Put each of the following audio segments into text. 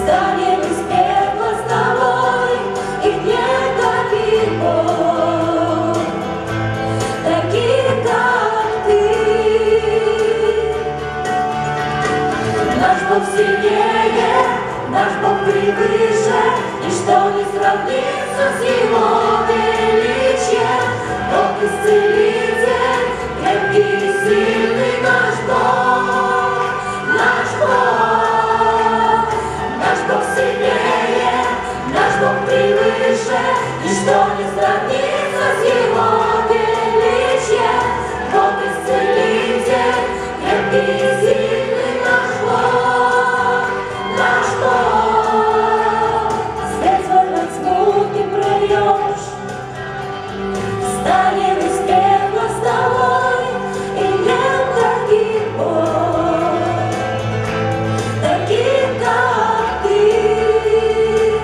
станем из пепла с тобой, и нет таких Бог, таких, как ты. Наш Бог сильнее, наш Бог превыше, ничто не сравнится с Его величием. Бог исцелитель, крепкий и сильный наш Бог, наш Бог. Наш Бог сильнее, наш Бог превыше, ничто не сравнится с Его величием. Бог исцелитель, крепкий и сильный наш Бог, наш Бог. Свет свой над тьму ты прольешь, станем из пепла с тобой, и нет таких Бог, таких, как ты.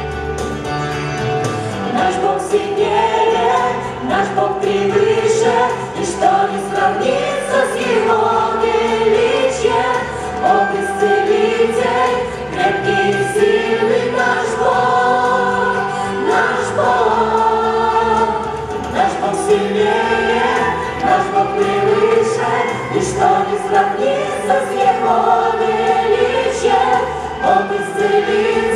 Наш Бог сильнее, наш Бог превыше, ничто не сравнится с Его величием. Бог исцелитель, крепкий и сильный наш Бог, наш Бог. Наш Бог сильнее, наш Бог превыше, ничто не сравнится с Его величием. Бог исцелитель,